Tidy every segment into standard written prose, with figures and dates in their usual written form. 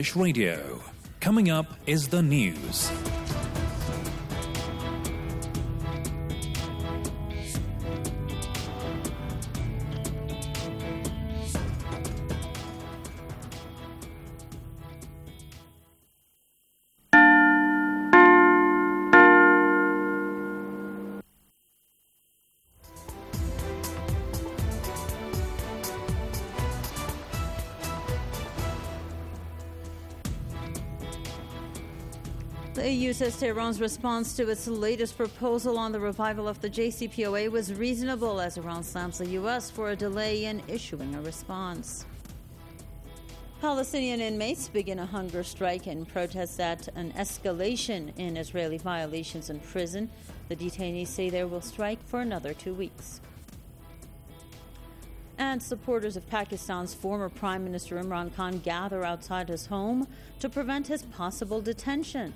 Radio. Coming up is the news. The EU says Tehran's response to its latest proposal on the revival of the JCPOA was reasonable as Iran slams the U.S. for a delay in issuing a response. Palestinian inmates begin a hunger strike in protest at an escalation in Israeli violations in prison. The detainees say they will strike for another 2 weeks. And supporters of Pakistan's former Prime Minister Imran Khan gather outside his home to prevent his possible detention.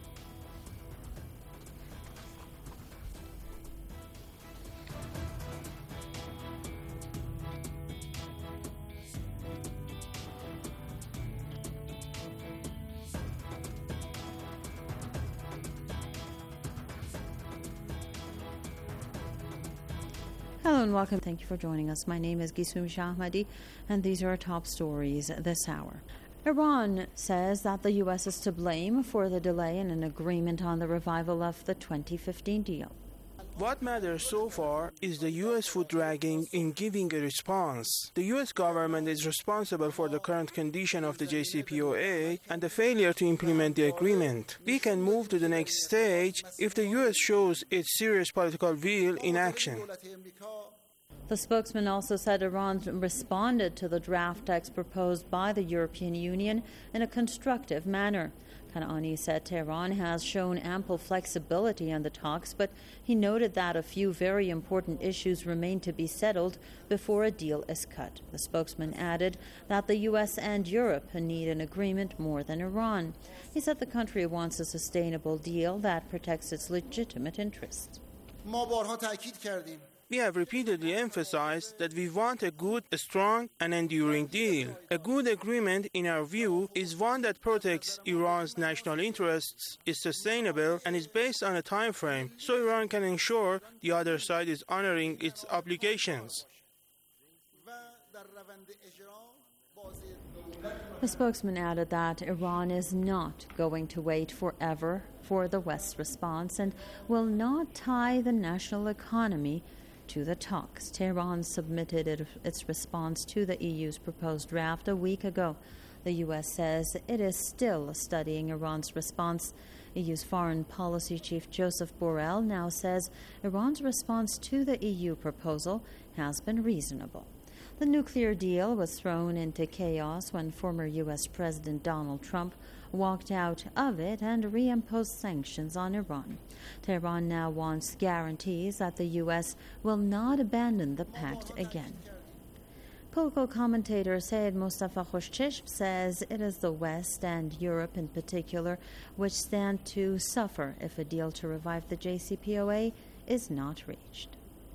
Hello and welcome. Thank you for joining us. My name is Gisum Shahmadi, and these are our top stories this hour. Iran says that the U.S. is to blame for the delay in an agreement on the revival of the 2015 deal. What matters so far is the U.S. foot dragging in giving a response. The U.S. government is responsible for the current condition of the JCPOA and the failure to implement the agreement. We can move to the next stage if the U.S. shows its serious political will in action. The spokesman also said Iran responded to the draft text proposed by the European Union in a constructive manner. Kanani said Tehran has shown ample flexibility in the talks, but he noted that a few very important issues remain to be settled before a deal is cut. The spokesman added that the U.S. and Europe need an agreement more than Iran. He said the country wants a sustainable deal that protects its legitimate interests. We have repeatedly emphasized that we want a good, strong, and enduring deal. A good agreement, in our view, is one that protects Iran's national interests, is sustainable, and is based on a time frame, so Iran can ensure the other side is honoring its obligations. The spokesman added that Iran is not going to wait forever for the West's response and will not tie the national economy to the talks. Tehran submitted its response to the EU's proposed draft a week ago. The U.S. says it is still studying Iran's response. EU's foreign policy chief Joseph Borrell now says Iran's response to the EU proposal has been reasonable. The nuclear deal was thrown into chaos when former U.S. President Donald Trump walked out of it and reimposed sanctions on Iran. Tehran now wants guarantees that the U.S. will not abandon the pact again. Political commentator Sayed Mustafa Khoshcheshm says it is the West and Europe in particular which stand to suffer if a deal to revive the JCPOA is not reached.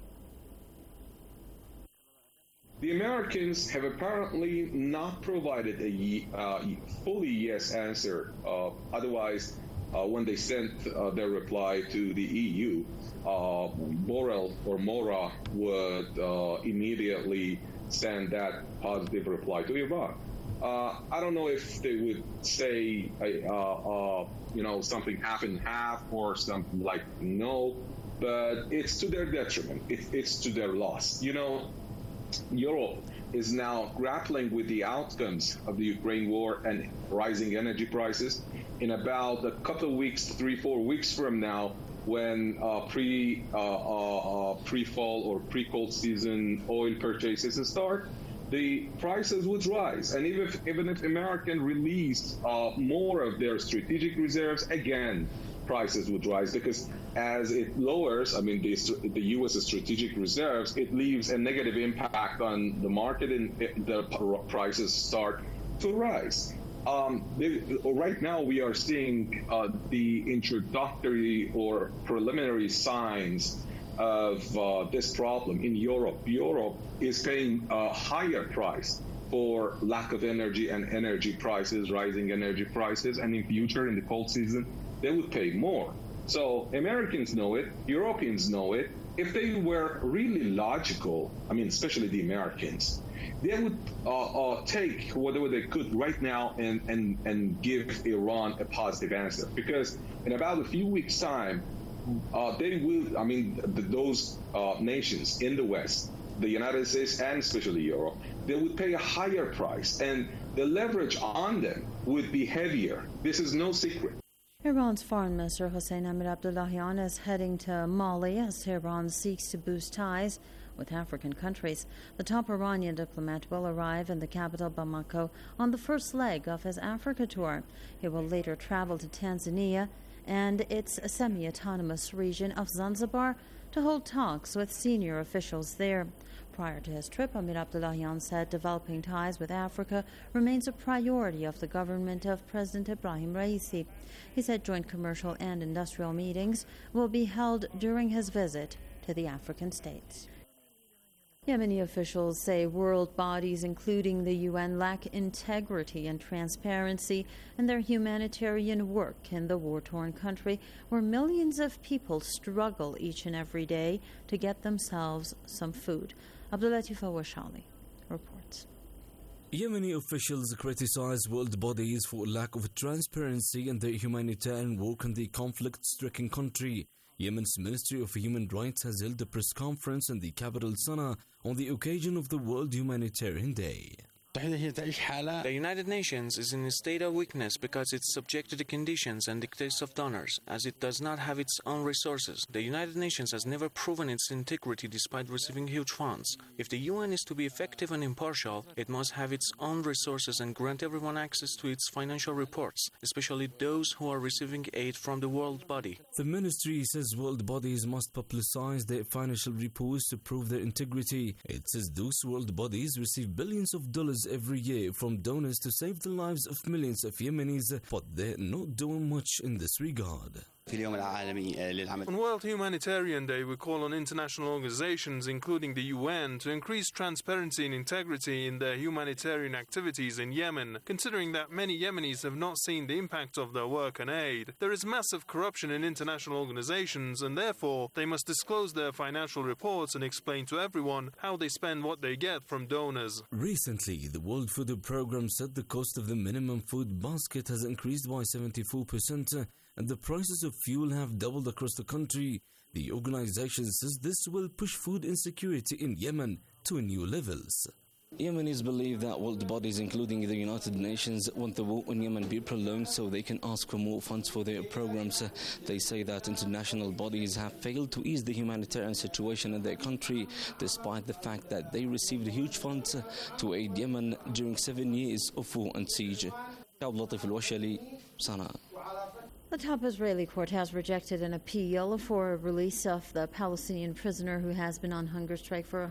The Americans have apparently not provided a fully yes answer. Otherwise, when they sent their reply to the EU, Borrell or Mora would immediately send that positive reply to Iran. I don't know if they would say, something half and half or something like no, but it's to their detriment. It's to their loss. Europe is now grappling with the outcomes of the Ukraine war and rising energy prices. In about a couple of weeks, 3-4 weeks from now, when pre-fall or pre-cold season oil purchases start, the prices would rise. And even if American released more of their strategic reserves, again, prices would rise, because as it lowers, the U.S. strategic reserves, it leaves a negative impact on the market and the prices start to rise. Right now, we are seeing the introductory or preliminary signs of this problem in Europe. Europe is paying a higher price for lack of energy and energy prices, rising energy prices, and in future, in the cold season, they would pay more. So Americans know it, Europeans know it. If they were really logical, I mean, especially the Americans, they would take whatever they could right now and give Iran a positive answer. Because in about a few weeks' time, they will, I mean, those nations in the West, the United States and especially Europe, they would pay a higher price, and the leverage on them would be heavier. This is no secret. Iran's Foreign Minister Hossein Amir-Abdollahian is heading to Mali as Tehran seeks to boost ties with African countries. The top Iranian diplomat will arrive in the capital Bamako on the first leg of his Africa tour. He will later travel to Tanzania and its semi-autonomous region of Zanzibar to hold talks with senior officials there. Prior to his trip, Amir-Abdollahian said developing ties with Africa remains a priority of the government of President Ibrahim Raisi. He said joint commercial and industrial meetings will be held during his visit to the African states. Yemeni officials say world bodies, including the UN, lack integrity and transparency in their humanitarian work in the war-torn country, where millions of people struggle each and every day to get themselves some food. Abdulatif Awashali reports. Yemeni officials criticize world bodies for lack of transparency in their humanitarian work in the conflict-stricken country. Yemen's Ministry of Human Rights has held a press conference in the capital Sana'a on the occasion of the World Humanitarian Day. The United Nations is in a state of weakness because it's subject to the conditions and dictates of donors, as it does not have its own resources. The United Nations has never proven its integrity despite receiving huge funds. If the UN is to be effective and impartial, it must have its own resources and grant everyone access to its financial reports, especially those who are receiving aid from the world body. The ministry says world bodies must publicize their financial reports to prove their integrity. It says those world bodies receive billions of dollars every year from donors to save the lives of millions of Yemenis, but they're not doing much in this regard. On World Humanitarian Day, we call on international organizations, including the UN, to increase transparency and integrity in their humanitarian activities in Yemen, considering that many Yemenis have not seen the impact of their work and aid. There is massive corruption in international organizations, and therefore they must disclose their financial reports and explain to everyone how they spend what they get from donors. Recently, the World Food Programme said the cost of the minimum food basket has increased by 74%, and the prices of fuel have doubled across the country. The organization says this will push food insecurity in Yemen to new levels. Yemenis believe that world bodies, including the United Nations, want the war in Yemen be prolonged so they can ask for more funds for their programs. They say that international bodies have failed to ease the humanitarian situation in their country, despite the fact that they received huge funds to aid Yemen during 7 years of war and siege. Abdulatif Awashali, Sana'a. The top Israeli court has rejected an appeal for a release of the Palestinian prisoner who has been on hunger strike for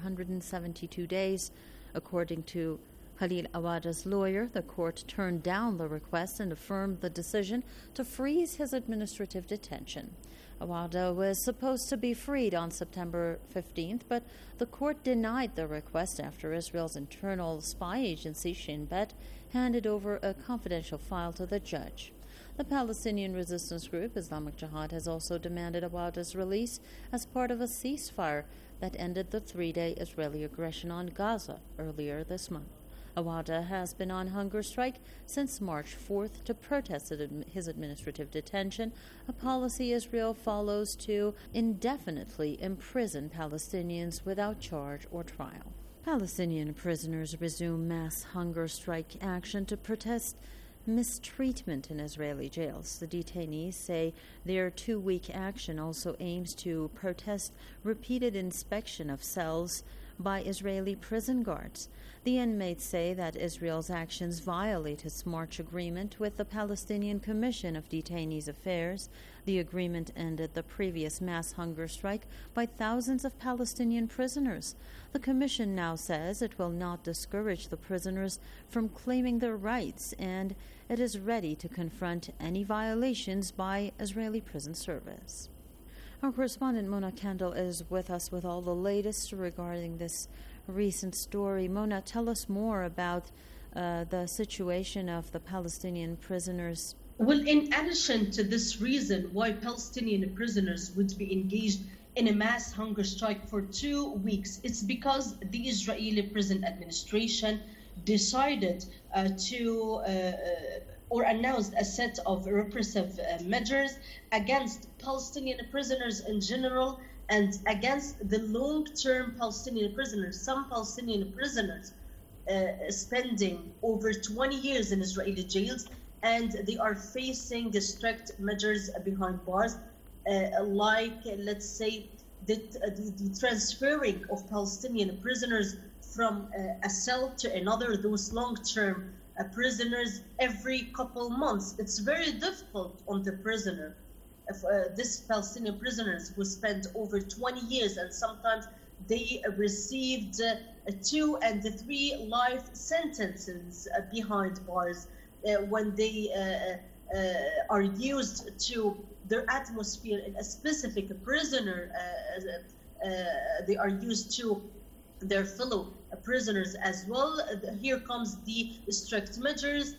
172 days. According to Khalil Awada's lawyer, the court turned down the request and affirmed the decision to freeze his administrative detention. Awada was supposed to be freed on September 15th, but the court denied the request after Israel's internal spy agency, Shin Bet, handed over a confidential file to the judge. The Palestinian resistance group Islamic Jihad has also demanded Awada's release as part of a ceasefire that ended the 3-day Israeli aggression on Gaza earlier this month. Awada has been on hunger strike since March 4th to protest his administrative detention, a policy Israel follows to indefinitely imprison Palestinians without charge or trial. Palestinian prisoners resume mass hunger strike action to protest mistreatment in Israeli jails. The detainees say their 2-week action also aims to protest repeated inspection of cells by Israeli prison guards. The inmates say that Israel's actions violate its March agreement with the Palestinian Commission of Detainees Affairs. The agreement ended the previous mass hunger strike by thousands of Palestinian prisoners. The Commission now says it will not discourage the prisoners from claiming their rights, and it is ready to confront any violations by Israeli prison service. Our correspondent Mona Kendall is with us with all the latest regarding this recent story. Mona, tell us more about the situation of the Palestinian prisoners. Well, in addition to this reason why Palestinian prisoners would be engaged in a mass hunger strike for 2 weeks, it's because the Israeli prison administration decided or announced a set of repressive measures against Palestinian prisoners in general and against the long-term Palestinian prisoners. Some Palestinian prisoners spending over 20 years in Israeli jails, and they are facing strict measures behind bars, like, let's say, the transferring of Palestinian prisoners from a cell to another, those long-term prisoners every couple months. It's very difficult on the prisoner. This Palestinian prisoners who spent over 20 years, and sometimes they received 2 and 3 life sentences behind bars when they are used to their atmosphere in a specific prisoner. They are used to their fellow prisoners as well. Here comes the strict measures,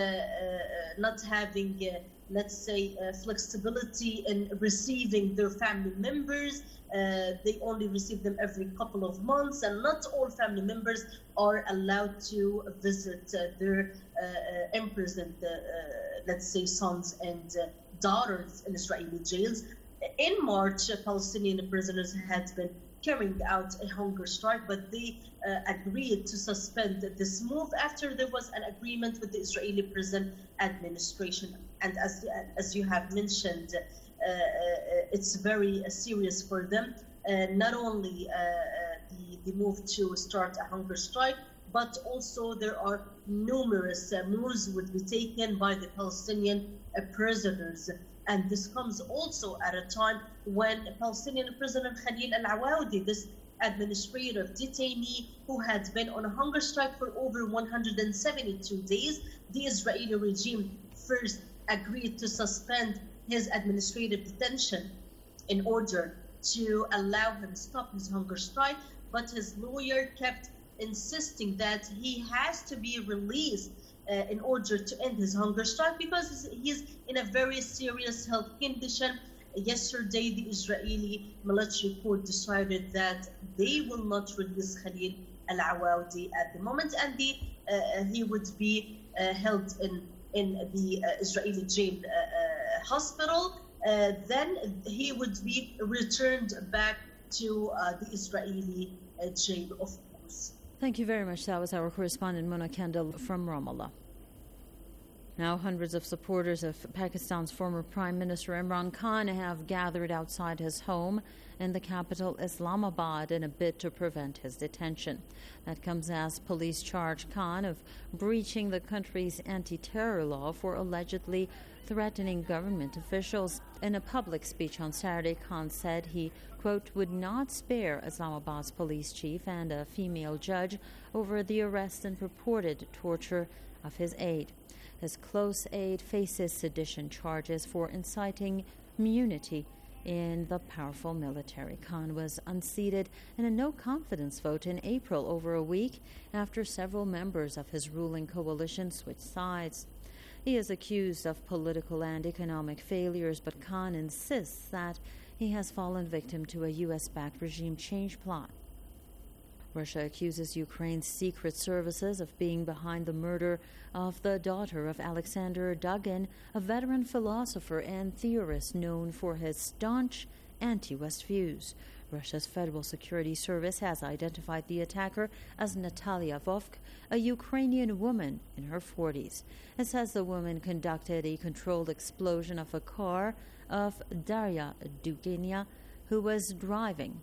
not having, let's say, flexibility in receiving their family members. They only receive them every couple of months, and not all family members are allowed to visit their imprisoned, let's say, sons and daughters in Israeli jails. In March, Palestinian prisoners had been carrying out a hunger strike, but they agreed to suspend this move after there was an agreement with the Israeli prison administration. And as you have mentioned, it's very serious for them. Not only the move to start a hunger strike, but also there are numerous moves would be taken by the Palestinian prisoners. And this comes also at a time when Palestinian prisoner Khalil al-Awaudi, this administrative detainee who had been on a hunger strike for over 172 days, the Israeli regime first agreed to suspend his administrative detention in order to allow him to stop his hunger strike, but his lawyer kept insisting that he has to be released in order to end his hunger strike because he's in a very serious health condition. Yesterday, the Israeli military court decided that they will not release Khalil al-Awaudi at the moment, and he would be held in the Israeli jail hospital. Then he would be returned back to the Israeli jail, of course. Thank you very much. That was our correspondent Mona Kendall from Ramallah. Now, hundreds of supporters of Pakistan's former Prime Minister Imran Khan have gathered outside his home in the capital Islamabad in a bid to prevent his detention. That comes as police charge Khan of breaching the country's anti-terror law for allegedly threatening government officials. In a public speech on Saturday, Khan said he, quote, would not spare Islamabad's police chief and a female judge over the arrest and purported torture of his aide. His close aide faces sedition charges for inciting mutiny in the powerful military. Khan was unseated in a no-confidence vote in April, over a week after several members of his ruling coalition switched sides. He is accused of political and economic failures, but Khan insists that he has fallen victim to a U.S.-backed regime change plot. Russia accuses Ukraine's secret services of being behind the murder of the daughter of Alexander Dugin, a veteran philosopher and theorist known for his staunch anti-West views. Russia's Federal Security Service has identified the attacker as Natalia Vovk, a Ukrainian woman in her 40s. It says the woman conducted a controlled explosion of a car of Daria Dugina, who was driving.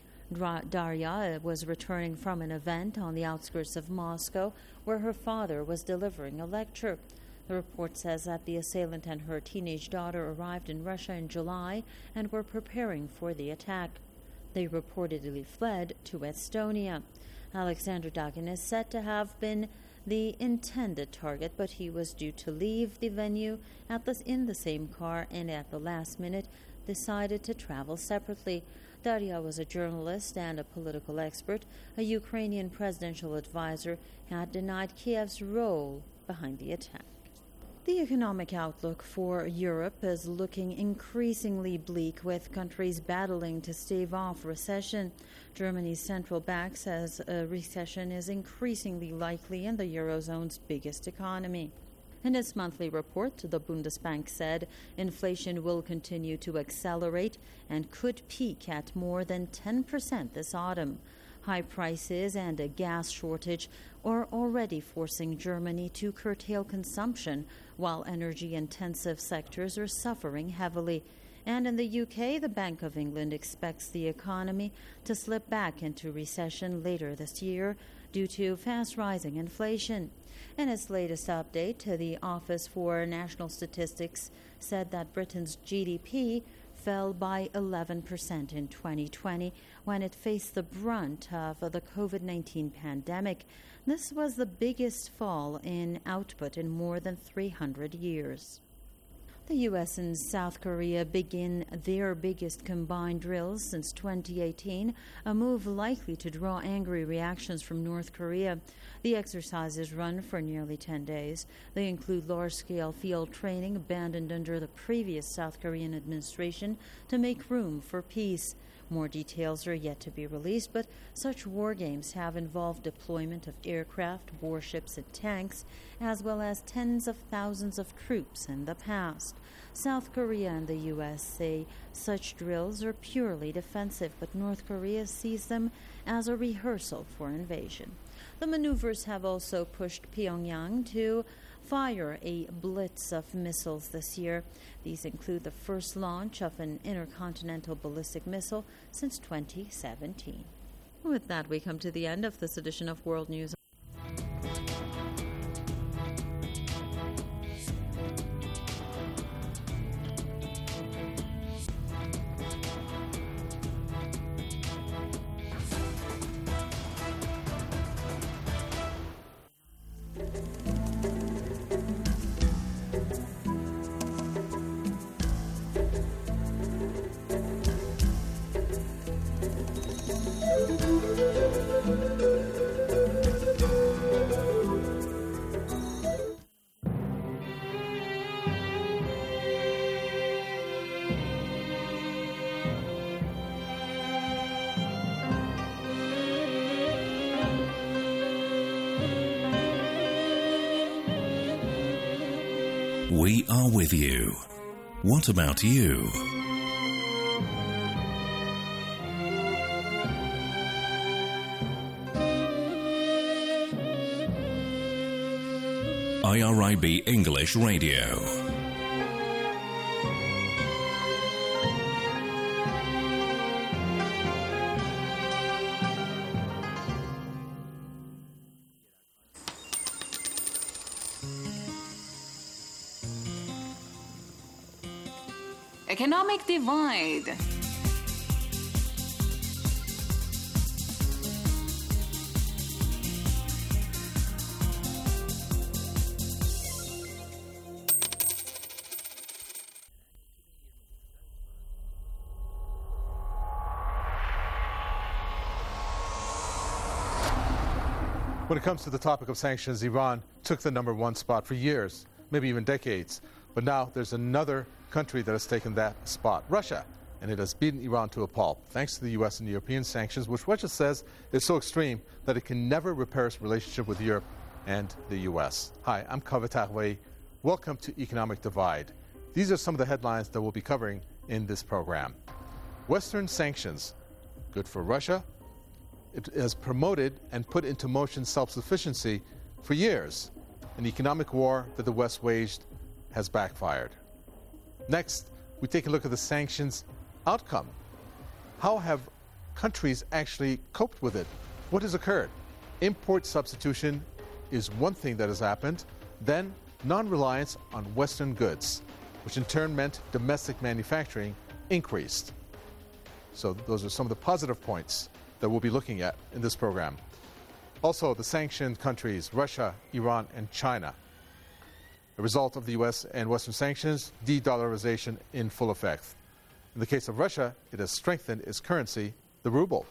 Daria was returning from an event on the outskirts of Moscow where her father was delivering a lecture. The report says that the assailant and her teenage daughter arrived in Russia in July and were preparing for the attack. They reportedly fled to Estonia. Alexander Dugin is said to have been the intended target, but he was due to leave the venue in the same car and at the last minute decided to travel separately. Daria was a journalist and a political expert. A Ukrainian presidential advisor had denied Kiev's role behind the attack. The economic outlook for Europe is looking increasingly bleak, with countries battling to stave off recession. Germany's central bank says a recession is increasingly likely in the Eurozone's biggest economy. In its monthly report, the Bundesbank said inflation will continue to accelerate and could peak at more than 10% this autumn. High prices and a gas shortage are already forcing Germany to curtail consumption, while energy-intensive sectors are suffering heavily. And in the UK, the Bank of England expects the economy to slip back into recession later this year due to fast-rising inflation. In its latest update, the Office for National Statistics said that Britain's GDP fell by 11% in 2020 when it faced the brunt of the COVID-19 pandemic. This was the biggest fall in output in more than 300 years. The U.S. and South Korea begin their biggest combined drills since 2018, a move likely to draw angry reactions from North Korea. The exercises run for nearly 10 days. They include large-scale field training abandoned under the previous South Korean administration to make room for peace. More details are yet to be released, but such war games have involved deployment of aircraft, warships, and tanks, as well as tens of thousands of troops in the past. South Korea and the U.S. say such drills are purely defensive, but North Korea sees them as a rehearsal for invasion. The maneuvers have also pushed Pyongyang to fire a blitz of missiles this year. These include the first launch of an intercontinental ballistic missile since 2017. With that, we come to the end of this edition of World News. We are with you. What about you? IRIB English Radio. Economic divide. When it comes to the topic of sanctions, Iran took the #1 spot for years, maybe even decades. But now there's another country that has taken that spot, Russia, and it has beaten Iran to a pulp, thanks to the U.S. and European sanctions, which Russia says is so extreme that it can never repair its relationship with Europe and the U.S. Hi, I'm Kaveh Taghouei. Welcome to Economic Divide. These are some of the headlines that we'll be covering in this program. Western sanctions, good for Russia. It has promoted and put into motion self-sufficiency for years. An economic war that the West waged has backfired. Next, we take a look at the sanctions outcome. How have countries actually coped with it? What has occurred? Import substitution is one thing that has happened. Then, non-reliance on Western goods, which in turn meant domestic manufacturing increased. So those are some of the positive points that we'll be looking at in this program. Also, the sanctioned countries, Russia, Iran, and China. The result of the U.S. and Western sanctions, de-dollarization in full effect. In the case of Russia, it has strengthened its currency, the ruble.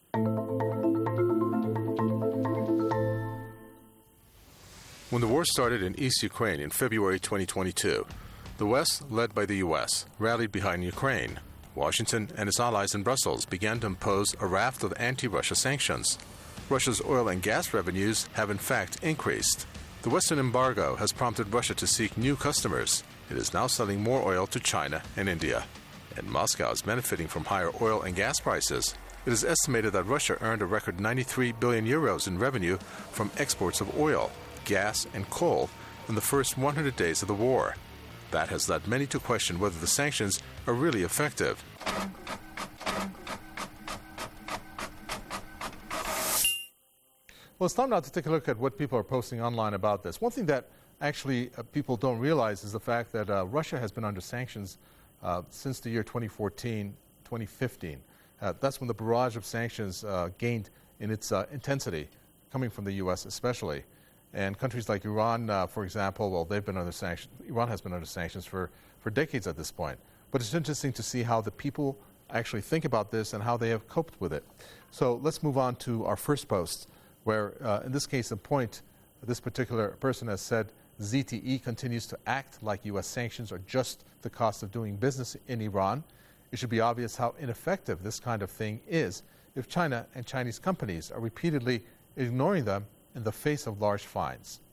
When the war started in East Ukraine in February 2022, the West, led by the U.S., rallied behind Ukraine. Washington and its allies in Brussels began to impose a raft of anti-Russia sanctions. Russia's oil and gas revenues have in fact increased. The Western embargo has prompted Russia to seek new customers. It is now selling more oil to China and India. And Moscow is benefiting from higher oil and gas prices. It is estimated that Russia earned a record 93 billion euros in revenue from exports of oil, gas, and coal in the first 100 days of the war. That has led many to question whether the sanctions are really effective. Well, it's time now to take a look at what people are posting online about this. One thing that actually people don't realize is the fact that Russia has been under sanctions since the year 2014, 2015. That's when the barrage of sanctions gained in its intensity, coming from the U.S. especially. And countries like Iran, for example, well, they've been under sanctions. Iran has been under sanctions for decades at this point. But it's interesting to see how the people actually think about this and how they have coped with it. So let's move on to our first post, where in this case, this particular person has said, ZTE continues to act like U.S. sanctions are just the cost of doing business in Iran. It should be obvious how ineffective this kind of thing is if China and Chinese companies are repeatedly ignoring them in the face of large fines.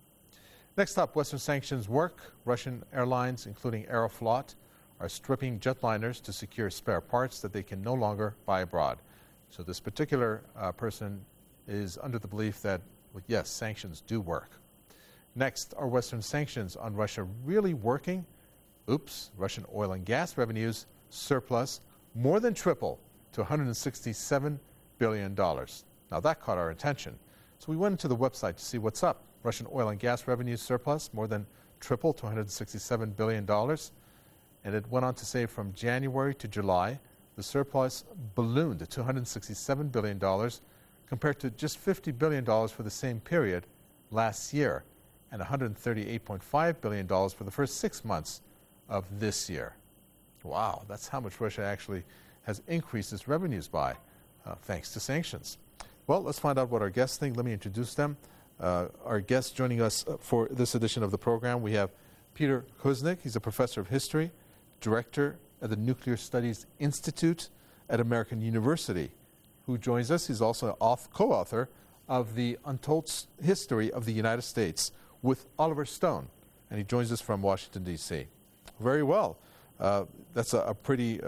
Next up, Western sanctions work. Russian airlines, including Aeroflot, are stripping jetliners to secure spare parts that they can no longer buy abroad. So this particular person is under the belief that, well, yes, sanctions do work. Next, are Western sanctions on Russia really working? Oops, Russian oil and gas revenues surplus more than triple to $167 billion. Now that caught our attention. So we went into the website to see what's up. Russian oil and gas revenues surplus more than tripled to $167 billion. And it went on to say from January to July, the surplus ballooned to $267 billion compared to just $50 billion for the same period last year and $138.5 billion for the first 6 months of this year. Wow, that's how much Russia actually has increased its revenues by, thanks to sanctions. Well, let's find out what our guests think. Let me introduce them. Our guests joining us for this edition of the program, we have Peter Kuznick. He's a professor of history, director at the Nuclear Studies Institute at American University, who joins us. He's also a co-author of The Untold History of the United States with Oliver Stone, and he joins us from Washington, D.C. Very well. That's a pretty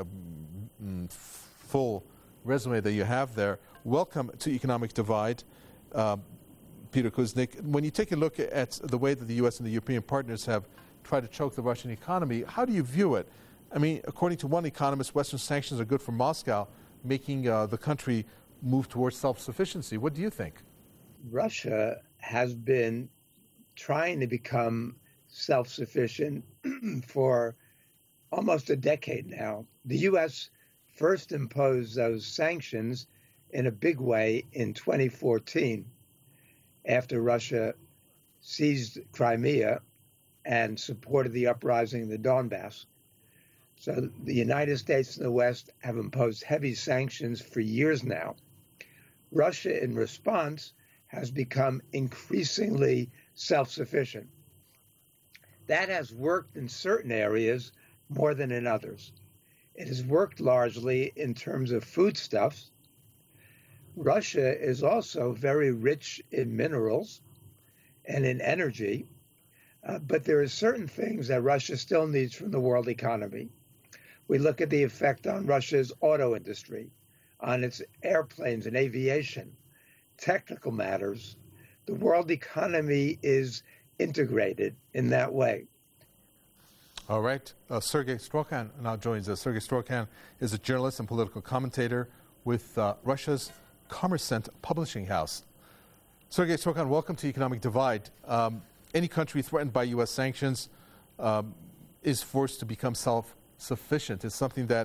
full resume that you have there. Welcome to Economic Divide, Peter Kuznick. When you take a look at the way that the U.S. and the European partners have tried to choke the Russian economy, how do you view it? I mean, according to one economist, Western sanctions are good for Moscow, making the country move towards self-sufficiency. What do you think? Russia has been trying to become self-sufficient for almost a decade now. The U.S. first imposed those sanctions in a big way in 2014 after Russia seized Crimea and supported the uprising in the Donbass. So the United States and the West have imposed heavy sanctions for years now. Russia, in response, has become increasingly self-sufficient. That has worked in certain areas more than in others. It has worked largely in terms of foodstuffs. Russia is also very rich in minerals and in energy, but there are certain things that Russia still needs from the world economy. We look at the effect on Russia's auto industry, on its airplanes and aviation, technical matters. The world economy is integrated in that way. All right. Sergei Strokhan now joins us. Sergei Strokhan is a journalist and political commentator with Russia's Kommersant publishing house. Sergei Strokhan, welcome to Economic Divide. Any country threatened by U.S. sanctions is forced to become self-sufficient. It's something that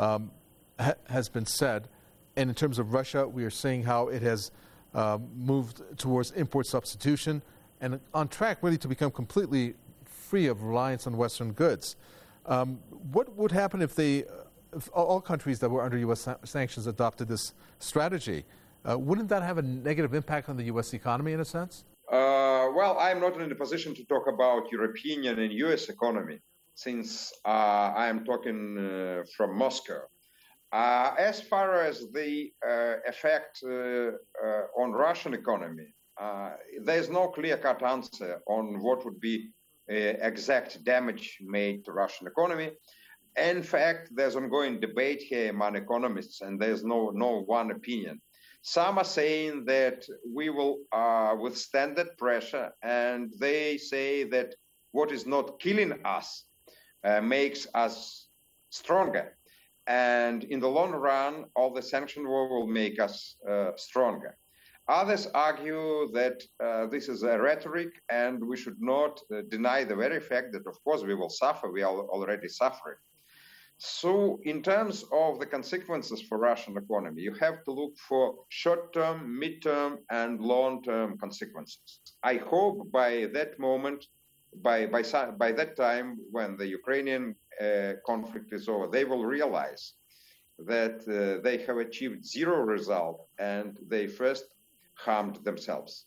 has been said. And in terms of Russia, we are seeing how it has moved towards import substitution and on track really to become completely free of reliance on Western goods. What would happen if they if all countries that were under U.S. sanctions adopted this strategy, wouldn't that have a negative impact on the U.S. economy in a sense? Well, I'm not in a position to talk about European and U.S. economy, since I am talking from Moscow. As far as the effect on Russian economy, there's no clear-cut answer on what would be exact damage made to Russian economy. In fact, there's ongoing debate here among economists, and there's no one opinion. Some are saying that we will withstand that pressure, and they say that what is not killing us makes us stronger. And in the long run, all the sanction war will make us stronger. Others argue that this is a rhetoric, and we should not deny the very fact that, of course, we will suffer. We are already suffering. So in terms of the consequences for Russian economy, you have to look for short-term, mid-term, and long-term consequences. I hope by that moment, by that time when the Ukrainian conflict is over, they will realize that they have achieved zero result and they first harmed themselves.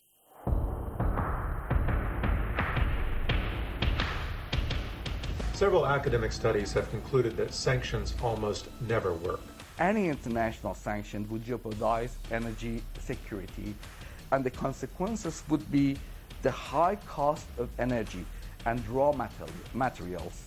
Several academic studies have concluded that sanctions almost never work. Any international sanction would jeopardize energy security, and the consequences would be the high cost of energy and raw materials.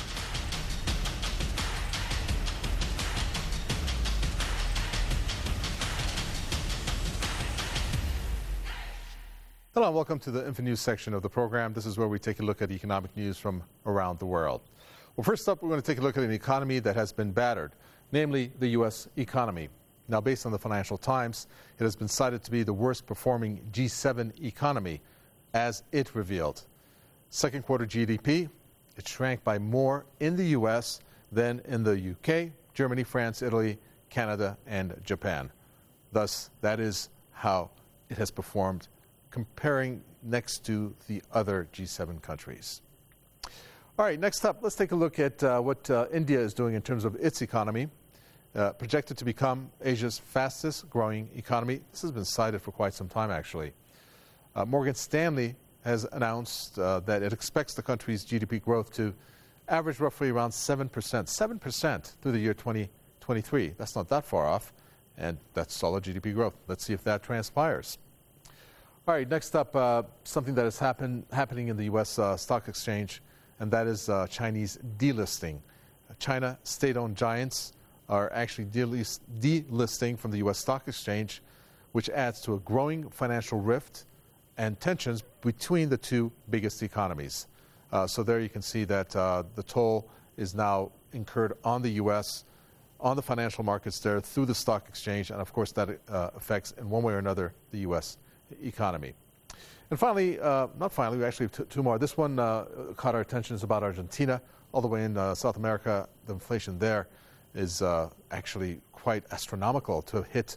Hello and welcome to the InfoNews section of the program. This is where we take a look at economic news from around the world. Well, first up, we're going to take a look at an economy that has been battered, namely the U.S. economy. Now, based on the Financial Times, it has been cited to be the worst performing G7 economy, as it revealed. Second quarter GDP, it shrank by more in the U.S. than in the U.K., Germany, France, Italy, Canada, and Japan. Thus, that is how it has performed comparing next to the other G7 countries. All right, next up, let's take a look at what India is doing in terms of its economy. Projected to become Asia's fastest growing economy. This has been cited for quite some time, actually. Morgan Stanley has announced that it expects the country's GDP growth to average roughly around 7%. 7% through the year 2023. That's not that far off, and that's solid GDP growth. Let's see if that transpires. All right, next up, something that is happening in the U.S. Stock Exchange, and that is Chinese delisting. China state-owned giants are actually delisting from the U.S. Stock Exchange, which adds to a growing financial rift and tensions between the two biggest economies. So there you can see that the toll is now incurred on the U.S., on the financial markets there through the stock exchange, and of course that affects in one way or another the U.S. economy. And finally, we actually have two more. This one caught our attention. It's about Argentina. All the way in South America, the inflation there is actually quite astronomical to hit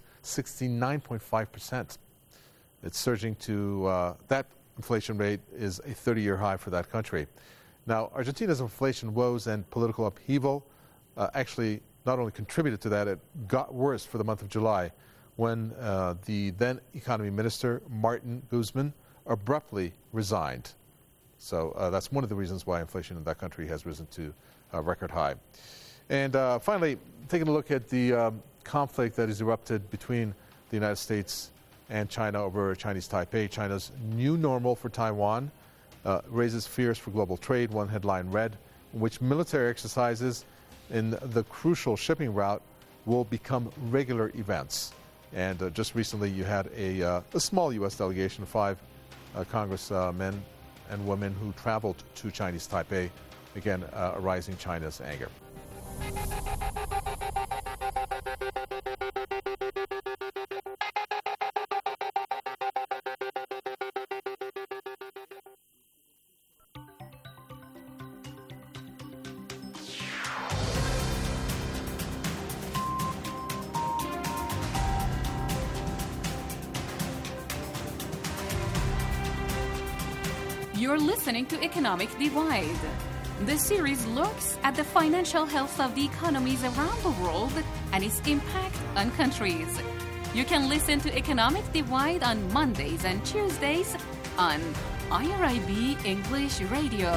69.5%. It's surging to, that inflation rate is a 30-year high for that country. Now, Argentina's inflation woes and political upheaval actually not only contributed to that, it got worse for the month of July when the then economy minister, Martin Guzman, abruptly resigned. So that's one of the reasons why inflation in that country has risen to a record high. And finally, taking a look at the conflict that has erupted between the United States and China over Chinese Taipei. China's new normal for Taiwan raises fears for global trade. One headline read, in which military exercises in the crucial shipping route will become regular events. And just recently you had a small U.S. delegation of 5 congressmen and women who traveled to Chinese Taipei, again arising China's anger. You're listening to Economic Divide. The series looks at the financial health of the economies around the world and its impact on countries. You can listen to Economic Divide on Mondays and Tuesdays on IRIB English Radio.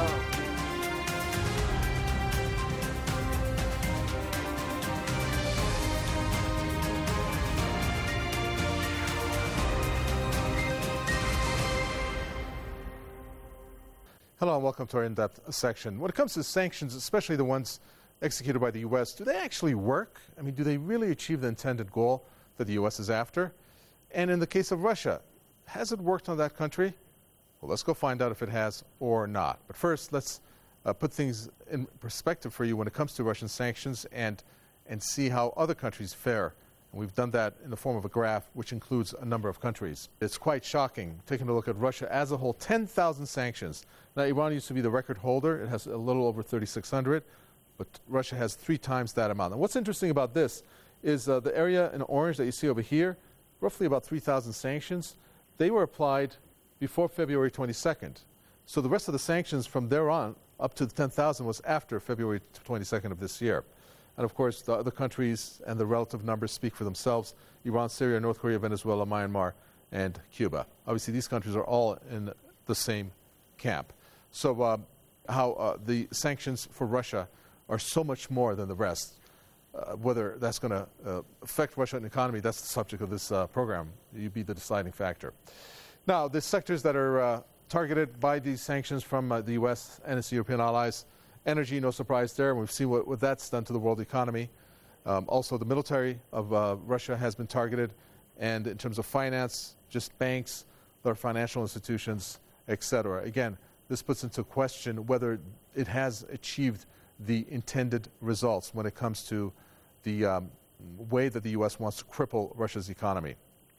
Hello and welcome to our in-depth section. When it comes to sanctions, especially the ones executed by the U.S., do they actually work? I mean, do they really achieve the intended goal that the U.S. is after? And in the case of Russia, has it worked on that country? Well, let's go find out if it has or not. But first, let's put things in perspective for you when it comes to Russian sanctions and see how other countries fare. And we've done that in the form of a graph which includes a number of countries. It's quite shocking, taking a look at Russia as a whole, 10,000 sanctions. Now, Iran used to be the record holder. It has a little over 3,600, but Russia has 3 times that amount. And what's interesting about this is the area in orange that you see over here, roughly about 3,000 sanctions. They were applied before February 22nd. So the rest of the sanctions from there on up to the 10,000 was after February 22nd of this year. And of course, the other countries and the relative numbers speak for themselves: Iran, Syria, North Korea, Venezuela, Myanmar, and Cuba. Obviously, these countries are all in the same camp. So how the sanctions for Russia are so much more than the rest. Whether that's going to affect Russian economy, that's the subject of this program. You'd be the deciding factor. Now, the sectors that are targeted by these sanctions from the U.S. and its European allies: energy, no surprise there. We've seen what that's done to the world economy. Also, the military of Russia has been targeted. And in terms of finance, just banks, their financial institutions, etc. Again, this puts into question whether it has achieved the intended results when it comes to the way that the U.S. wants to cripple Russia's economy.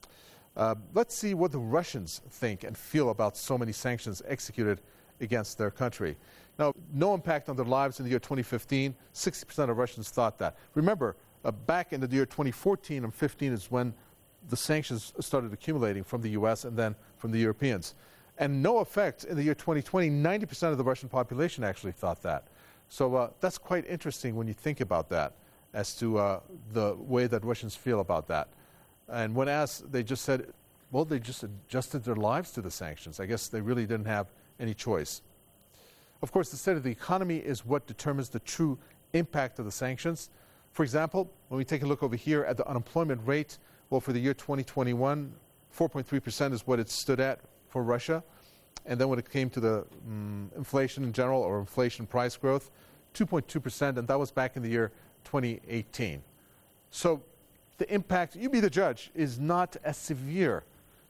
Let's see what the Russians think and feel about so many sanctions executed against their country. Now, no impact on their lives in the year 2015. 60% of Russians thought that. Remember, back in the year 2014 and 15 is when the sanctions started accumulating from the U.S. and then from the Europeans. And no effect in the year 2020. 90% of the Russian population actually thought that. So that's quite interesting when you think about that, as to the way that Russians feel about that. And when asked, they just said, well, they just adjusted their lives to the sanctions. I guess they really didn't have any choice. Of course, the state of the economy is what determines the true impact of the sanctions. For example, when we take a look over here at the unemployment rate, well, for the year 2021, 4.3% is what it stood at for Russia. And then when it came to the inflation in general, or inflation price growth, 2.2%, and that was back in the year 2018. So the impact, you be the judge, is not as severe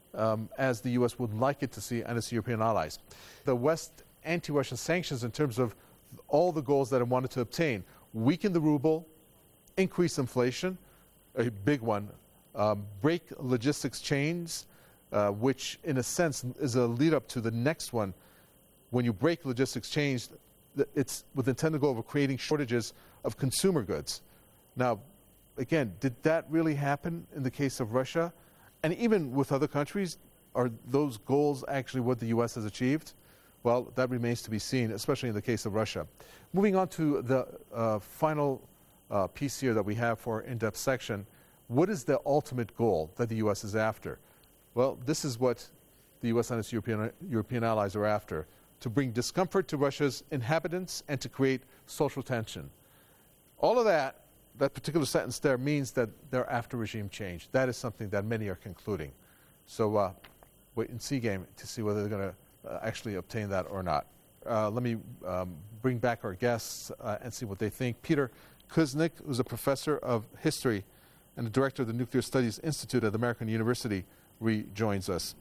as the U.S. would like it to see and its European allies. The West anti-Russian sanctions, in terms of all the goals that it wanted to obtain: weaken the ruble, increase inflation, a big one, break logistics chains, which in a sense is a lead up to the next one. When you break logistics chains, it's with the intended goal of creating shortages of consumer goods. Now, again, did that really happen in the case of Russia? And even with other countries, are those goals actually what the U.S. has achieved? Well, that remains to be seen, especially in the case of Russia. Moving on to the final piece here that we have for our in-depth section. What is the ultimate goal that the U.S. is after? Well, this is what the U.S. and its European allies are after: to bring discomfort to Russia's inhabitants and to create social tension. All of that particular sentence there means that they're after regime change. That is something that many are concluding. So wait and see game to see whether they're going to actually obtain that or not. Let me bring back our guests and see what they think. Peter Kuznick, who's a professor of history and the director of the Nuclear Studies Institute at American University, rejoins us.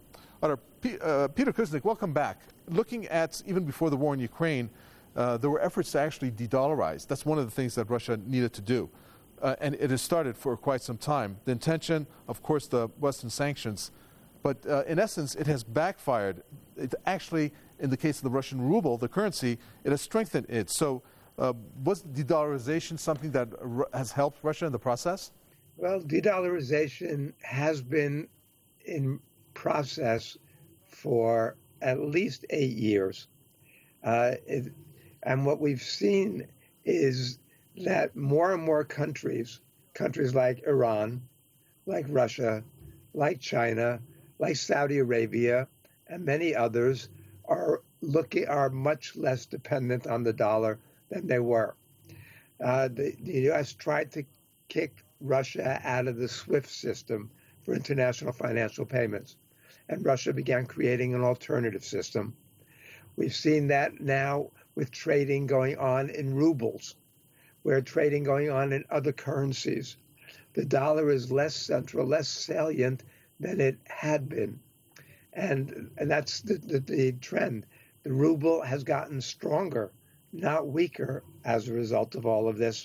Peter Kuznick, welcome back. Looking at, even before the war in Ukraine, there were efforts to actually de-dollarize. That's one of the things that Russia needed to do. And it has started for quite some time. The intention, of course, the Western sanctions. But in essence, it has backfired. It actually, in the case of the Russian ruble, the currency, it has strengthened it. So was de-dollarization something that has helped Russia in the process? Well, de-dollarization has been in process for at least 8 years. And what we've seen is that more and more countries like Iran, like Russia, like China, like Saudi Arabia, and many others are much less dependent on the dollar than they were. The U.S. tried to kick Russia out of the SWIFT system for international financial payments, and Russia began creating an alternative system. We've seen that now with trading going on in rubles, where trading going on in other currencies. The dollar is less central, less salient than it had been. And that's the trend. The ruble has gotten stronger, not weaker, as a result of all of this.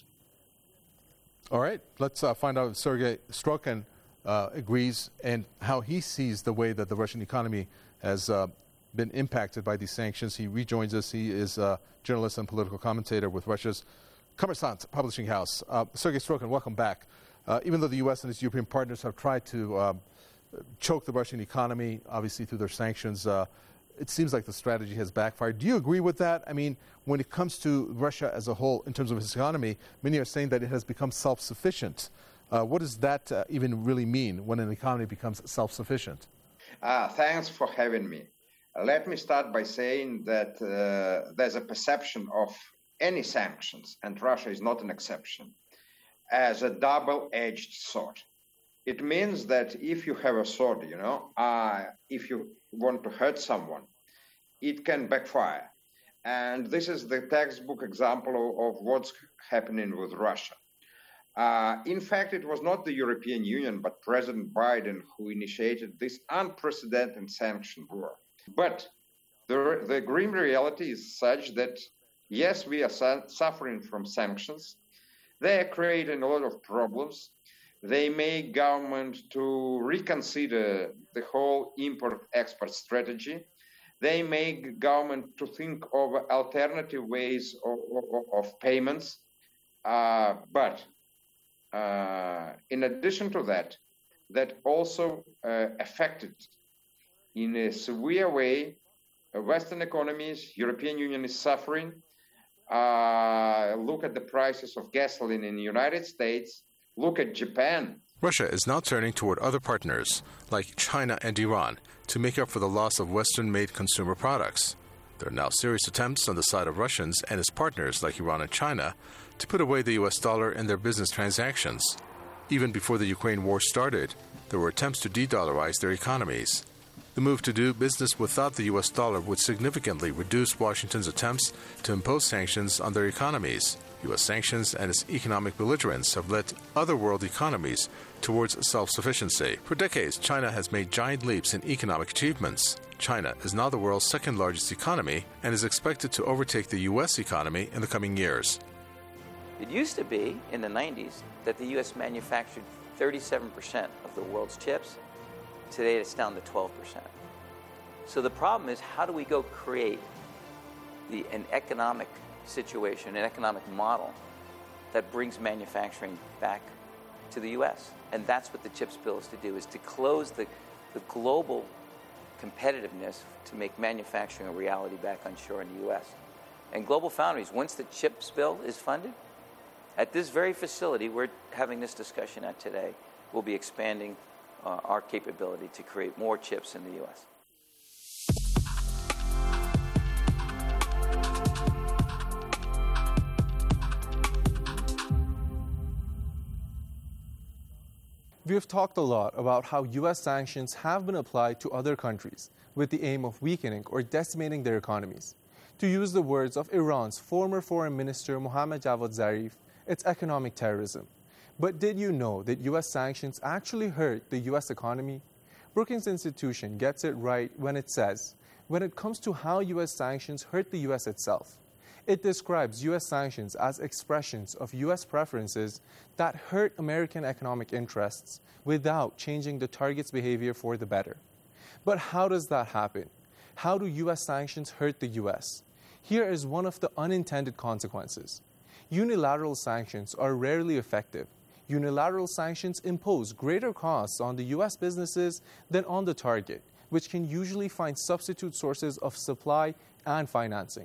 All right, let's find out if Sergei Strokin agrees and how he sees the way that the Russian economy has been impacted by these sanctions. He rejoins us. He is a journalist and political commentator with Russia's Kommersant publishing house. Sergei Strokin, welcome back. Even though the U.S. and its European partners have tried to choke the Russian economy, obviously through their sanctions, it seems like the strategy has backfired. Do you agree with that? I mean, when it comes to Russia as a whole, in terms of its economy, many are saying that it has become self-sufficient. What does that even really mean when an economy becomes self-sufficient? Thanks for having me. Let me start by saying that there's a perception of any sanctions, and Russia is not an exception, as a double-edged sword. It means that if you have a sword, if you want to hurt someone, it can backfire. And this is the textbook example of what's happening with Russia. In fact, it was not the European Union, but President Biden who initiated this unprecedented sanction war. But the grim reality is such that, yes, we are suffering from sanctions. They are creating a lot of problems. They make government to reconsider the whole import-export strategy. They make government to think of alternative ways of payments. But in addition to that, that also affected in a severe way Western economies. European Union is suffering. Look at the prices of gasoline in the United States. Look at Japan. Russia is now turning toward other partners, like China and Iran, to make up for the loss of Western-made consumer products. There are now serious attempts on the side of Russians and its partners, like Iran and China, to put away the U.S. dollar in their business transactions. Even before the Ukraine war started, there were attempts to de-dollarize their economies. The move to do business without the U.S. dollar would significantly reduce Washington's attempts to impose sanctions on their economies. U.S. sanctions and its economic belligerence have led other world economies towards self-sufficiency. For decades, China has made giant leaps in economic achievements. China is now the world's second largest economy and is expected to overtake the U.S. economy in the coming years. It used to be, in the 90s, that the U.S. manufactured 37% of the world's chips. Today, it's down to 12%. So the problem is, how do we go create an economic situation, an economic model that brings manufacturing back to the U.S.? And that's what the CHIPS bill is to do, is to close the global competitiveness to make manufacturing a reality back onshore in the U.S. And Global Foundries, once the CHIPS bill is funded, at this very facility we're having this discussion at today, we'll be expanding our capability to create more chips in the U.S. We have talked a lot about how U.S. sanctions have been applied to other countries with the aim of weakening or decimating their economies. To use the words of Iran's former Foreign Minister Mohammad Javad Zarif, it's economic terrorism. But did you know that U.S. sanctions actually hurt the U.S. economy? Brookings Institution gets it right when it says, when it comes to how U.S. sanctions hurt the U.S. itself, it describes U.S. sanctions as expressions of U.S. preferences that hurt American economic interests without changing the target's behavior for the better. But how does that happen? How do U.S. sanctions hurt the U.S.? Here is one of the unintended consequences. Unilateral sanctions are rarely effective. Unilateral sanctions impose greater costs on the U.S. businesses than on the target, which can usually find substitute sources of supply and financing.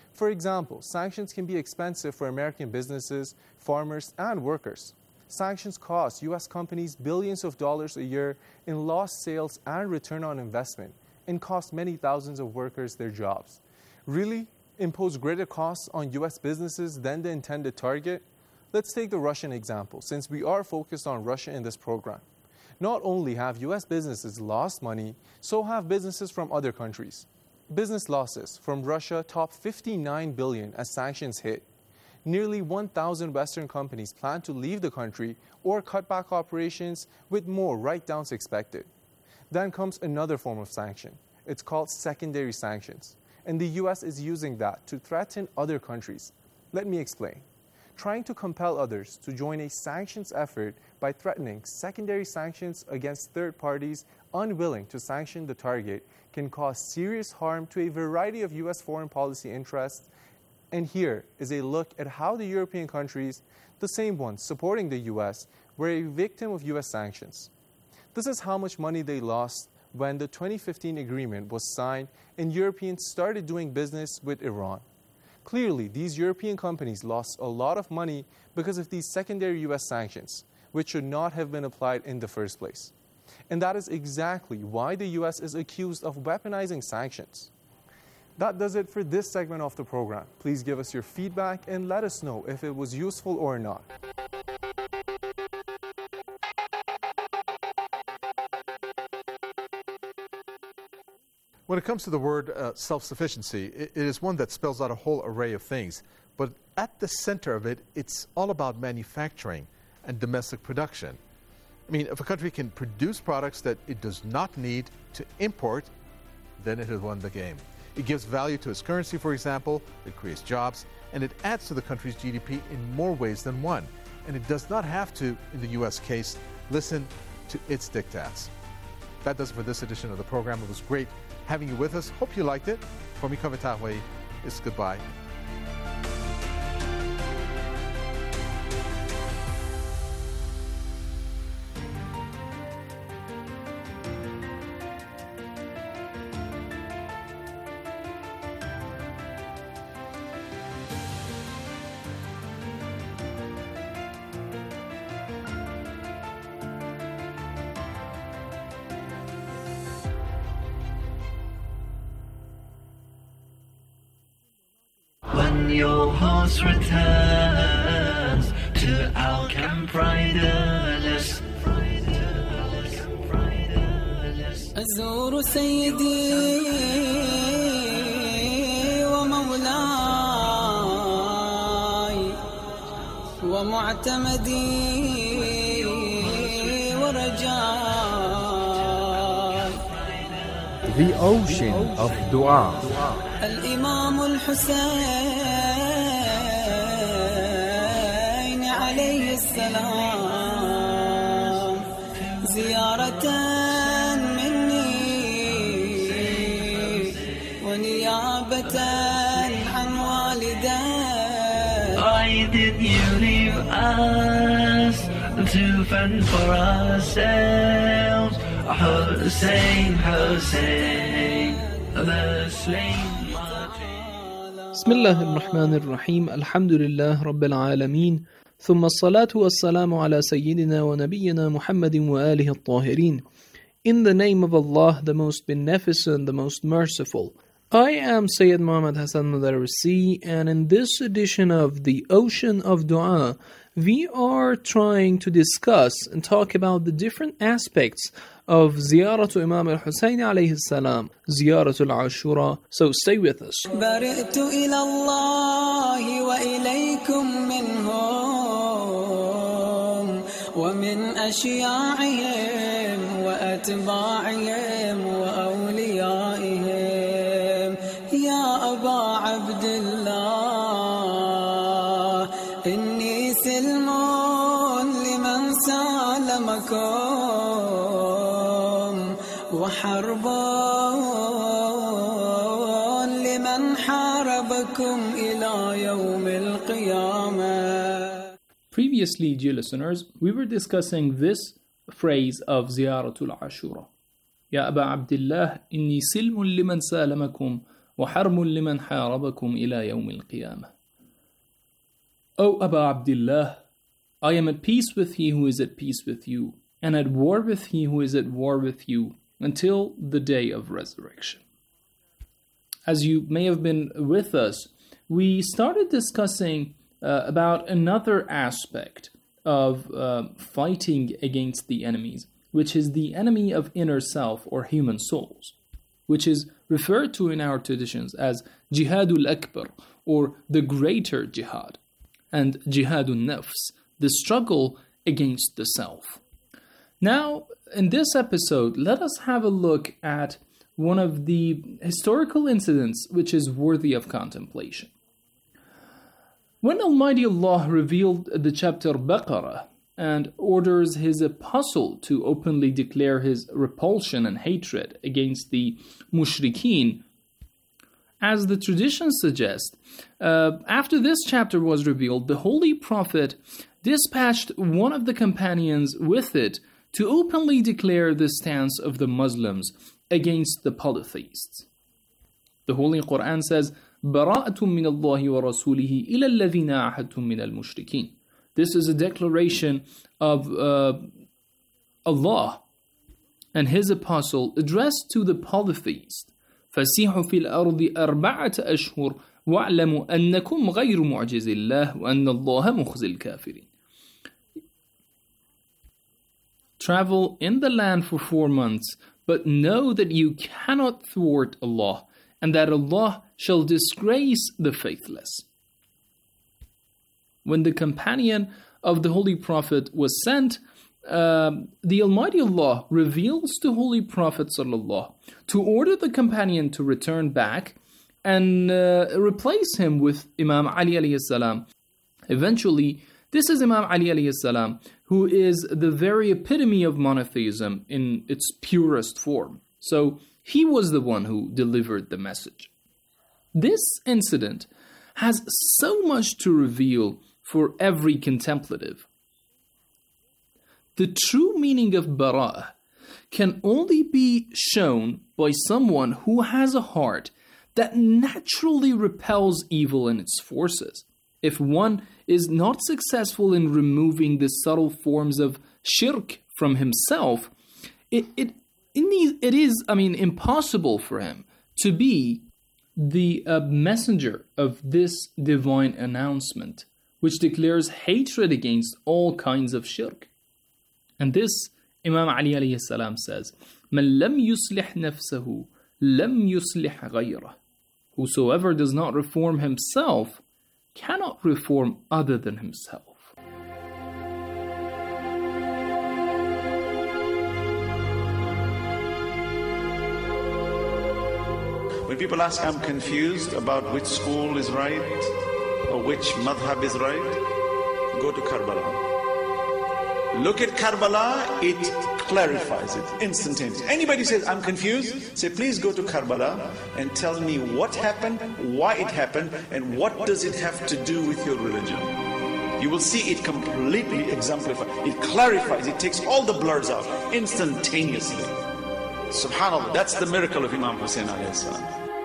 For example, sanctions can be expensive for American businesses, farmers, and workers. Sanctions cost U.S. companies billions of dollars a year in lost sales and return on investment, and cost many thousands of workers their jobs. Really impose greater costs on U.S. businesses than the intended target? Let's take the Russian example, since we are focused on Russia in this program. Not only have U.S. businesses lost money, so have businesses from other countries. Business losses from Russia top $59 billion as sanctions hit. Nearly 1,000 Western companies plan to leave the country or cut back operations, with more write-downs expected. Then comes another form of sanction. It's called secondary sanctions, and the U.S. is using that to threaten other countries. Let me explain. Trying to compel others to join a sanctions effort by threatening secondary sanctions against third parties unwilling to sanction the target can cause serious harm to a variety of U.S. foreign policy interests. And here is a look at how the European countries, the same ones supporting the U.S., were a victim of U.S. sanctions. This is how much money they lost when the 2015 agreement was signed and Europeans started doing business with Iran. Clearly, these European companies lost a lot of money because of these secondary U.S. sanctions, which should not have been applied in the first place. And that is exactly why the U.S. is accused of weaponizing sanctions. That does it for this segment of the program. Please give us your feedback and let us know if it was useful or not. When it comes to the word self-sufficiency, it is one that spells out a whole array of things. But at the center of it, it's all about manufacturing and domestic production. I mean, if a country can produce products that it does not need to import, then it has won the game. It gives value to its currency, for example, it creates jobs, and it adds to the country's GDP in more ways than one. And it does not have to, in the U.S. case, listen to its diktats. That does it for this edition of the program. It was great having you with us. Hope you liked it. For me, Kavitahwe, it's goodbye. When your horse returns to our camp riderless, أزور سيدي ومولاي ومعتمدي ورجاي. The ocean of dua. الإمام الحسين عليه السلام زيارة مني ونيابة عن والدي. Why did you leave us to fend for ourselves? Hussein, Hussein, the slain. بسم الله الرحمن الرحيم. الحمد لله رب العالمين، ثم الصلاة والسلام على سيدنا ونبينا محمد وآله الطاهرين. In the name of Allah, the most beneficent, the most merciful. I am Sayyid Muhammad Hassan Madarisi, and in this edition of The Ocean of Dua, we are trying to discuss and talk about the different aspects of Ziyaratu Imam al-Hussein alayhi salam, Ziyaratu al-Ashura. So stay with us. برئت إلى الله وإليكم منهم ومن أشياعهم وأتباعهم وأوليائهم يا أبا عبد الله إني سلم لمن سالمكم وحرب لمن حاربكم إلى يوم القيامة. Previously, dear listeners, we were discussing this phrase of Ziyaratul Ashura. Ya Aba Abdullah, inni silmun liman salamakum وحرب لمن حاربكم إلى يوم القيامة. O Aba Abdullah, I am at peace with he who is at peace with you, and at war with he who is at war with you, until the day of resurrection. As you may have been with us, we started discussing about another aspect of fighting against the enemies, which is the enemy of inner self or human souls, which is referred to in our traditions as Jihadul Akbar, or the greater jihad, and Jihadun Nafs, the struggle against the self. Now, in this episode, let us have a look at one of the historical incidents which is worthy of contemplation. When Almighty Allah revealed the chapter Baqarah and orders His apostle to openly declare his repulsion and hatred against the mushrikeen, as the traditions suggest, after this chapter was revealed, the Holy Prophet dispatched one of the companions with it to openly declare the stance of the Muslims against the polytheists. The Holy Quran says, بَرَاءَةٌ مِّنَ اللَّهِ وَرَسُولِهِ إِلَى الَّذِينَ عَاهَدتُّم مِّنَ الْمُشْرِكِينَ. This is a declaration of Allah and His Apostle addressed to the polytheists. فَسِيحُوا فِي الْأَرْضِ أَرْبَعَةَ أَشْهُرٍ وَاعْلَمُوا أَنَّكُمْ غَيْرُ مُعْجِزِ اللَّهِ وَأَنَّ اللَّهَ مُخْزِي الْكَافِرِينَ. Travel in the land for 4 months, but know that you cannot thwart Allah, and that Allah shall disgrace the faithless. When the companion of the Holy Prophet was sent, the Almighty Allah reveals to Holy Prophet ﷺ to order the companion to return back and replace him with Imam Ali alayhi salam. Eventually, this is Imam Ali alayhi salam, who is the very epitome of monotheism in its purest form. So he was the one who delivered the message. This incident has so much to reveal for every contemplative. The true meaning of bara'ah can only be shown by someone who has a heart that naturally repels evil and its forces. If one is not successful in removing the subtle forms of shirk from himself, it is impossible for him to be the messenger of this divine announcement, which declares hatred against all kinds of shirk. And this, Imam Ali alayhi salam says, مَنْ لَمْ يُصْلِحْ نَفْسَهُ لَمْ يُصْلِحْ غَيْرَهُ. Whosoever does not reform himself cannot reform other than himself. When people ask, I'm confused about which school is right or which madhab is right, go to Karbala. Look at Karbala, it clarifies it instantaneously. Anybody says, I'm confused, say, please go to Karbala and tell me what happened, why it happened, and what does it have to do with your religion. You will see it completely exemplified. It clarifies, it takes all the blurs out instantaneously. SubhanAllah, that's the miracle of Imam Hussein alayhi salam.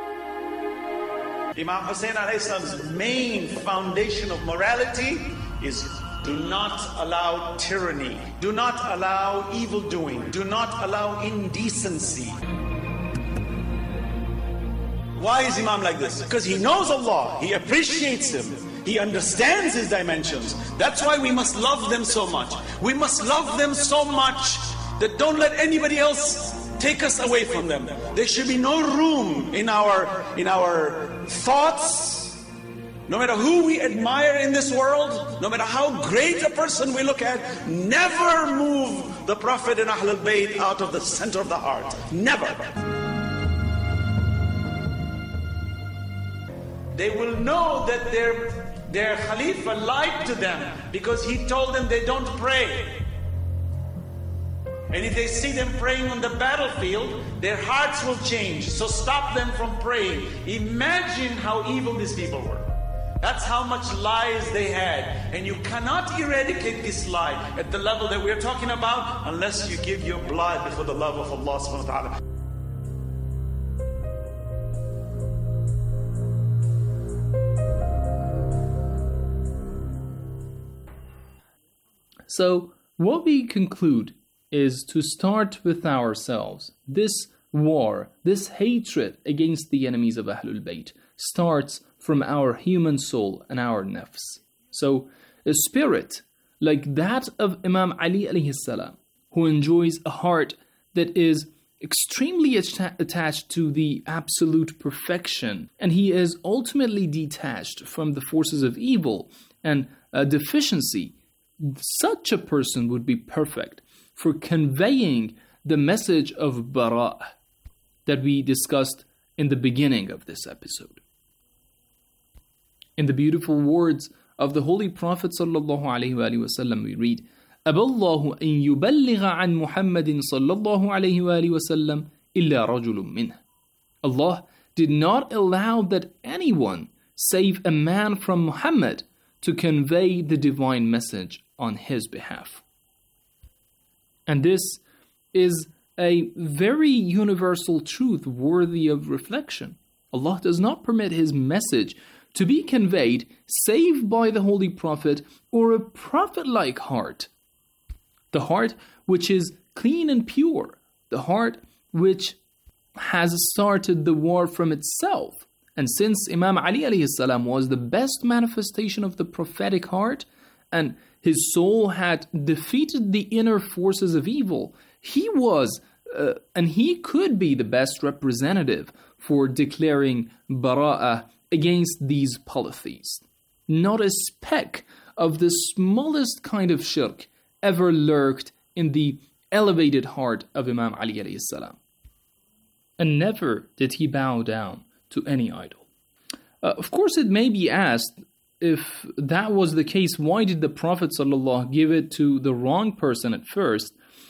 Imam Hussein alayhi salam's main foundation of morality is do not allow tyranny. Do not allow evildoing. Do not allow indecency. Why is Imam like this? Because he knows Allah. He appreciates Him. He understands His dimensions. That's why we must love them so much. We must love them so much that don't let anybody else take us away from them. There should be no room in our thoughts. No matter who we admire in this world, no matter how great a person we look at, never move the Prophet and Ahlul Bayt out of the center of the heart. Never. They will know that their Khalifa lied to them because he told them they don't pray. And if they see them praying on the battlefield, their hearts will change. So stop them from praying. Imagine how evil these people were. That's how much lies they had. And you cannot eradicate this lie at the level that we're talking about unless you give your blood for the love of Allah subhanahu wa ta'ala. So what we conclude is to start with ourselves. This war, this hatred against the enemies of Ahlul Bayt starts from our human soul and our nafs. So a spirit like that of Imam Ali alayhi salam, who enjoys a heart that is extremely attached to the absolute perfection, and he is ultimately detached from the forces of evil and deficiency, such a person would be perfect for conveying the message of bara' that we discussed in the beginning of this episode. In the beautiful words of the Holy Prophet ﷺ, we read, أَبَى اللَّهُ أَن يُبَلِّغَ عَنْ مُحَمَّدٍ صَلَّى اللَّهُ عَلَيْهِ وَآلِهِ وَسَلَّمَ إِلَّا رَجُلٌ مِّنْهُ. Allah did not allow that anyone save a man from Muhammad to convey the divine message on his behalf. And this is a very universal truth worthy of reflection. Allah does not permit His message to be conveyed save by the Holy Prophet or a prophet-like heart. The heart which is clean and pure. The heart which has started the war from itself. And since Imam Ali alayhi salam was the best manifestation of the prophetic heart, and his soul had defeated the inner forces of evil, he was and he could be the best representative for declaring bara'ah against these polytheists. Not a speck of the smallest kind of shirk ever lurked in the elevated heart of Imam Ali alayhi salam. And never did he bow down to any idol. Of course, it may be asked, if that was the case, why did the Prophet ﷺ give it to the wrong person at first?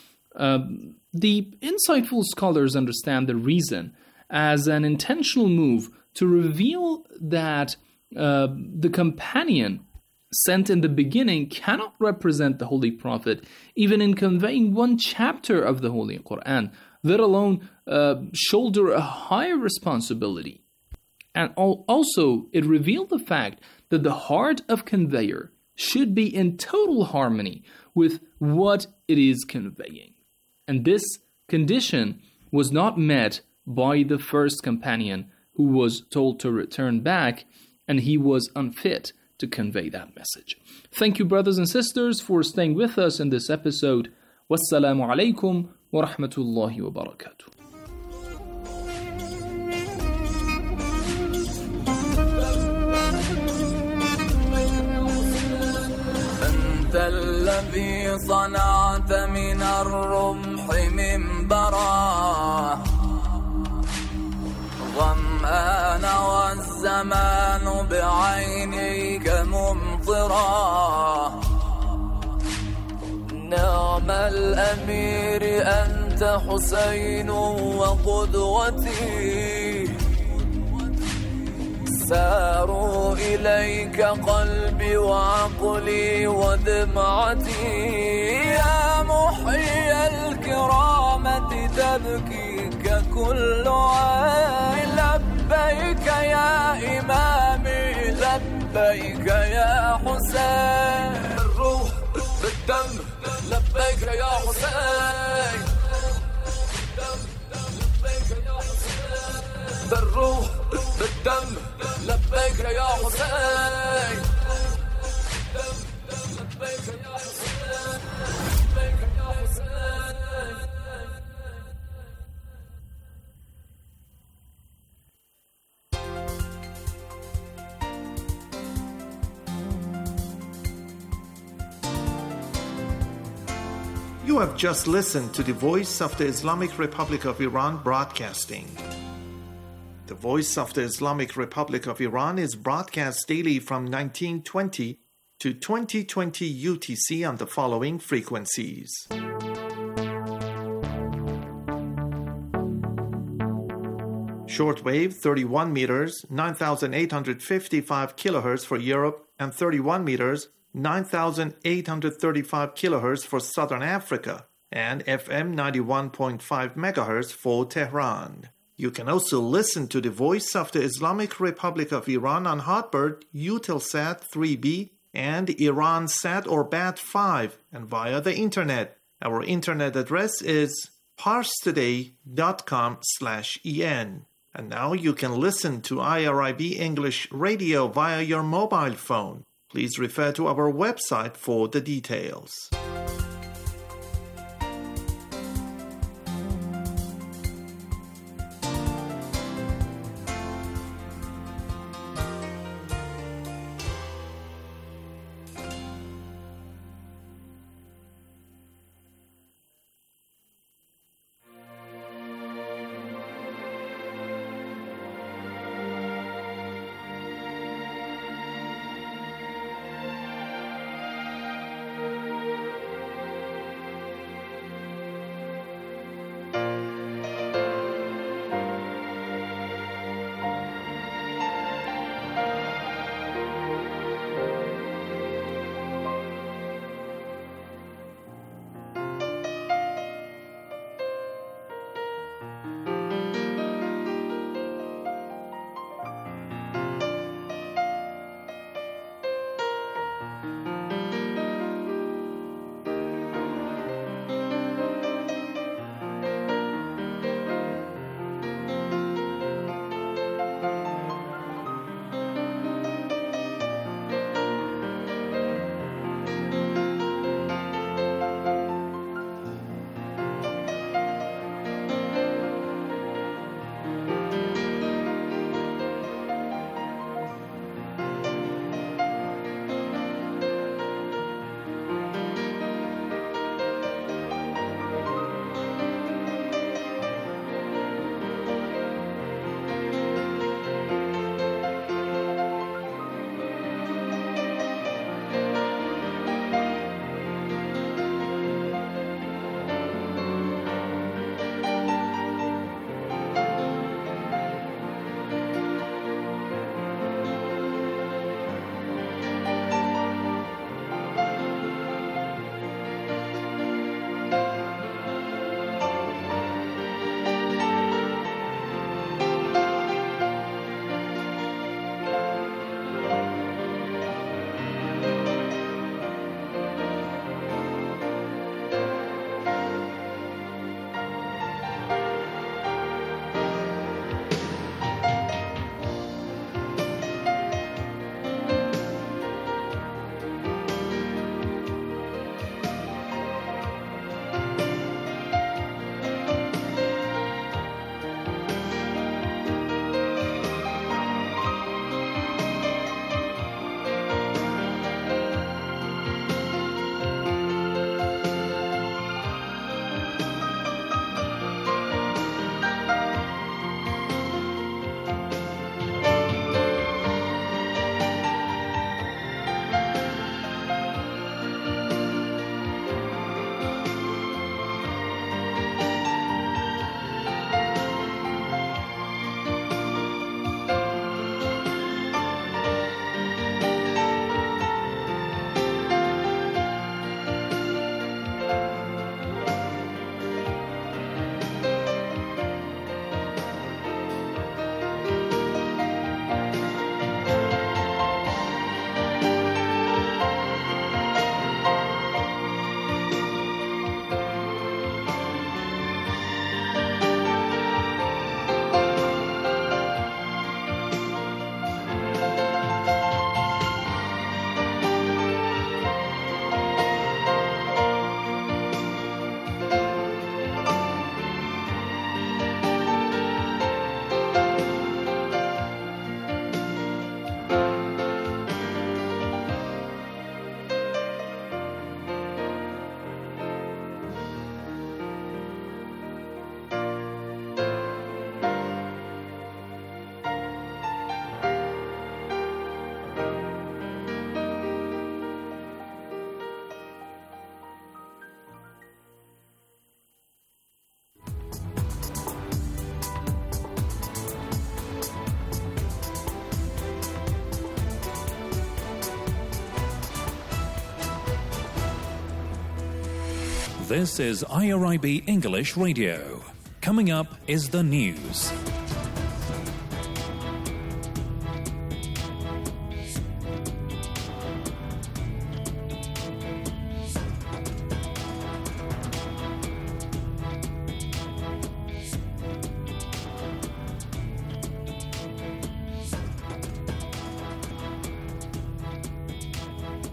The insightful scholars understand the reason as an intentional move to reveal that the companion sent in the beginning cannot represent the Holy Prophet, even in conveying one chapter of the Holy Quran, let alone shoulder a higher responsibility. And also, it revealed the fact that the heart of conveyor should be in total harmony with what it is conveying. And this condition was not met by the first companion, who was told to return back, and he was unfit to convey that message. Thank you, brothers and sisters, for staying with us in this episode. Wassalamu alaikum wa rahmatullahi wa barakatuh. الذي صنعت من الرمح منبرا ظمآن والزمان بعينيك ممطرا نعم الأمير أنت حسين وقدوتي ساروا إليك قلبي وعقلي ودمعتي يا محيي الكرامة تبكيك كل عين لبيك يا إمامي لبيك يا حسين الروح بالدم لبيك يا حسين بالروح بالدم لبيك يا حسين لبيك يا حسين لبيك يا حسين. You have just listened to the Voice of the Islamic Republic of Iran broadcasting. The Voice of the Islamic Republic of Iran is broadcast daily from 1920 to 2020 UTC on the following frequencies. Shortwave 31 meters, 9,855 kilohertz for Europe, and 31 meters, 9,835 kilohertz for Southern Africa, and FM 91.5 megahertz for Tehran. You can also listen to the Voice of the Islamic Republic of Iran on Hotbird, Eutelsat 3B, and Iransat or BAT5, and via the internet. Our internet address is parstoday.com/en. And now you can listen to IRIB English Radio via your mobile phone. Please refer to our website for the details. This is IRIB English Radio. Coming up is the news.